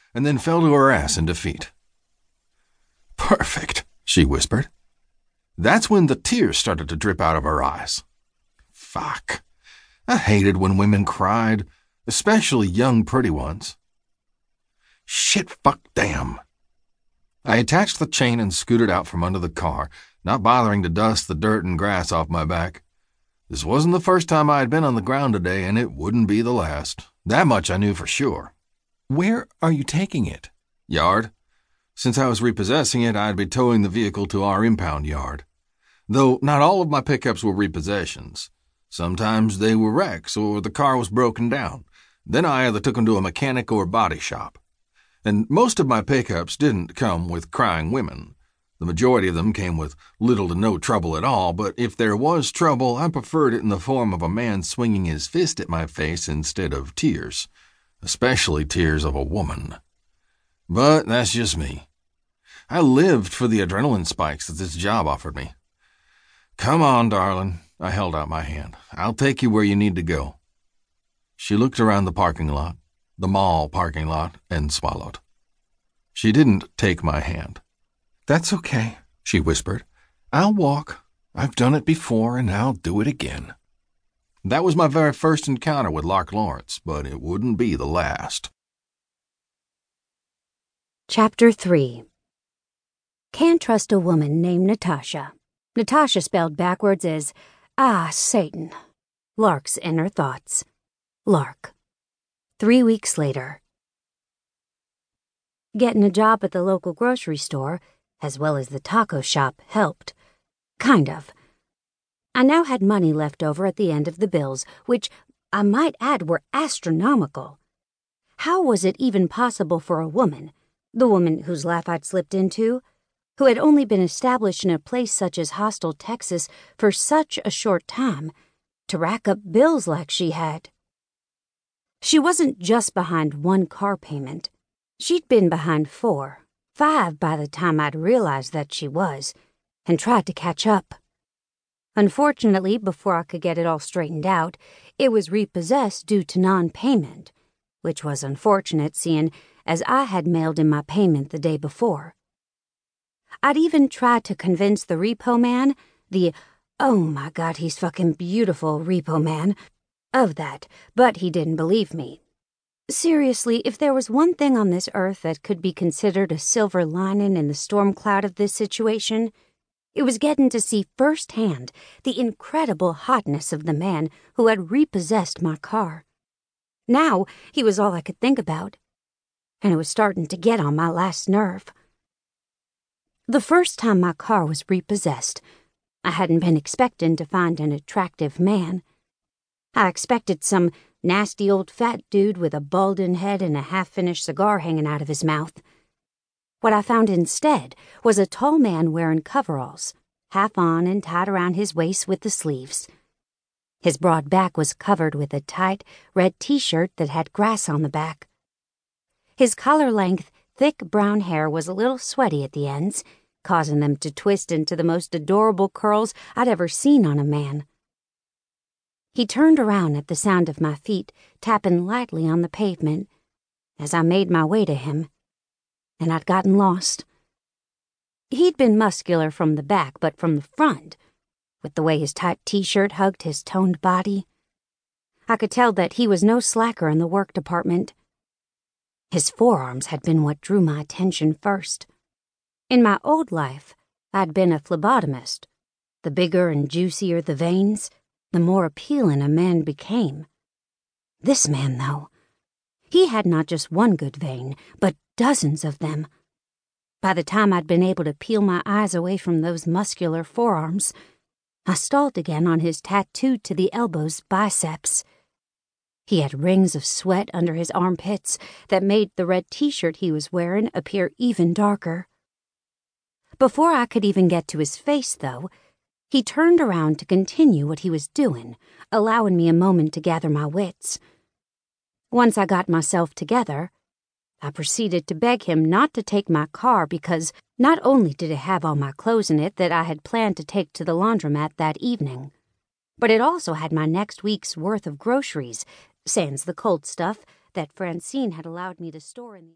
and then fell to her ass in defeat. "Perfect," she whispered. That's when the tears started to drip out of her eyes. Fuck. I hated when women cried, especially young pretty ones. Shit, fuck, damn. I attached the chain and scooted out from under the car, not bothering to dust the dirt and grass off my back. This wasn't the first time I had been on the ground today, and it wouldn't be the last. That much I knew for sure. "Where are you taking it?" "Yard. Since I was repossessing it, I'd be towing the vehicle to our impound yard. Though not all of my pickups were repossessions. Sometimes they were wrecks or the car was broken down. Then I either took them to a mechanic or body shop. And most of my pickups didn't come with crying women. The majority of them came with little to no trouble at all, but if there was trouble, I preferred it in the form of a man swinging his fist at my face instead of tears, especially tears of a woman. But that's just me. I lived for the adrenaline spikes that this job offered me. "Come on, darling." I held out my hand. "I'll take you where you need to go." She looked around the parking lot, the mall parking lot, and swallowed. She didn't take my hand. "That's okay," she whispered. "I'll walk. I've done it before, and I'll do it again." That was my very first encounter with Lark Lawrence, but it wouldn't be the last. Chapter 3. Can't trust a woman named Natasha. Natasha spelled backwards is, Satan. Lark's inner thoughts. Lark. 3 weeks later. Getting a job at the local grocery store, as well as the taco shop, helped. Kind of. I now had money left over at the end of the bills, which, I might add, were astronomical. How was it even possible for a woman, the woman whose life I'd slipped into, who had only been established in a place such as Hostel, Texas, for such a short time, to rack up bills like she had? She wasn't just behind one car payment. She'd been behind 4, 5 by the time I'd realized that she was, and tried to catch up. Unfortunately, before I could get it all straightened out, it was repossessed due to non-payment, which was unfortunate seeing as I had mailed in my payment the day before. I'd even tried to convince the repo man, the "oh my God, he's fucking beautiful" repo man, of that, but he didn't believe me. Seriously, if there was one thing on this earth that could be considered a silver lining in the storm cloud of this situation, it was getting to see firsthand the incredible hotness of the man who had repossessed my car. Now he was all I could think about, and it was starting to get on my last nerve. The first time my car was repossessed, I hadn't been expecting to find an attractive man. I expected some nasty old fat dude with a balding head and a half-finished cigar hanging out of his mouth. What I found instead was a tall man wearing coveralls, half on and tied around his waist with the sleeves. His broad back was covered with a tight, red t-shirt that had grass on the back. His collar-length, thick brown hair was a little sweaty at the ends, causing them to twist into the most adorable curls I'd ever seen on a man. He turned around at the sound of my feet tapping lightly on the pavement as I made my way to him, and I'd gotten lost. He'd been muscular from the back, but from the front, with the way his tight t-shirt hugged his toned body, I could tell that he was no slacker in the work department. His forearms had been what drew my attention first. In my old life, I'd been a phlebotomist. The bigger and juicier the veins, the more appealing a man became. This man, though, he had not just one good vein, but dozens of them. By the time I'd been able to peel my eyes away from those muscular forearms, I stalled again on his tattooed to the elbows biceps. He had rings of sweat under his armpits that made the red t-shirt he was wearing appear even darker. Before I could even get to his face, though, he turned around to continue what he was doing, allowing me a moment to gather my wits. Once I got myself together, I proceeded to beg him not to take my car because not only did it have all my clothes in it that I had planned to take to the laundromat that evening, but it also had my next week's worth of groceries, sans the cold stuff that Francine had allowed me to store in the